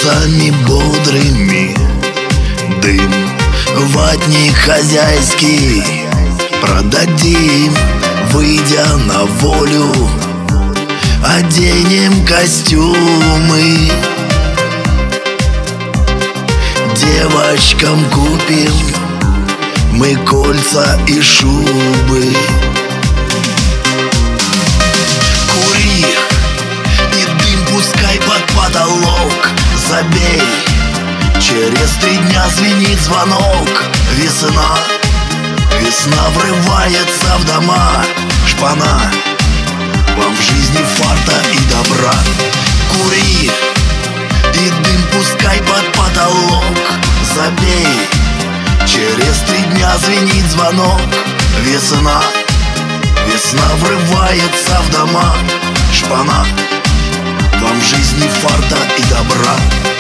лицами бодрыми. Дым, ватник хозяйский продадим, выйдя на волю. Оденем костюмы, девочкам купим мы кольца и шубы. Кури, и дым пускай под потолок. Забей, через 3 дня звенит звонок. Весна, весна врывается в дома. Шпана, вам в жизни фарта и добра. Кури, и дым пускай под потолок. Забей, через 3 дня звенит звонок. Весна, весна врывается в дома. Шпана, вам в жизни фарта и добра.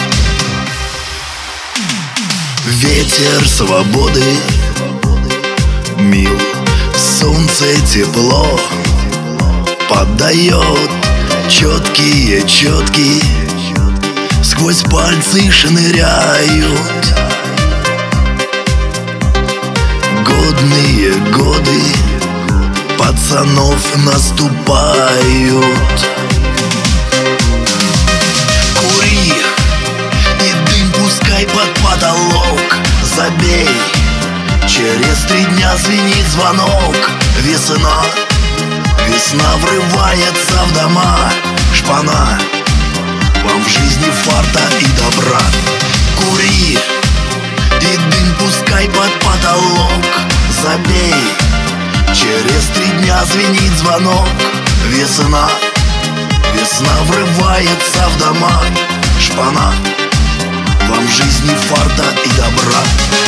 Ветер свободы мил, солнце тепло поддает. Четкие четки сквозь пальцы шныряют. Годные годы пацанов наступают. Кури, и дым пускай под потолок. Забей, через 3 дня звенит звонок. Весна, весна врывается в дома. Шпана, вам в жизни фарта и добра. Кури, и дым пускай под потолок. Забей, через 3 дня звенит звонок. Весна, весна врывается в дома. Шпана, вам в жизни фарта и добра.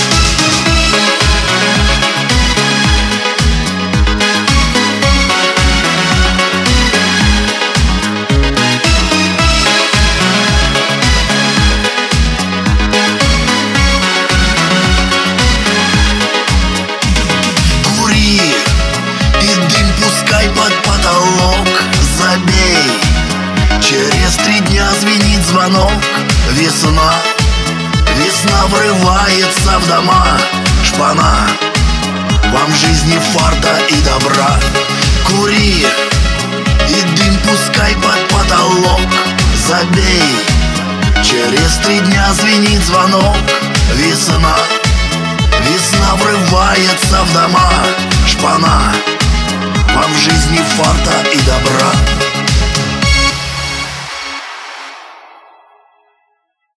Под потолок. Забей, через 3 дня звенит звонок. Весна, весна врывается в дома. Шпана, вам в жизни фарта и добра. Кури, и дым пускай под потолок. Забей, через 3 дня звенит звонок. Весна, весна врывается в дома. Шпана, вам в жизни фарта и добра.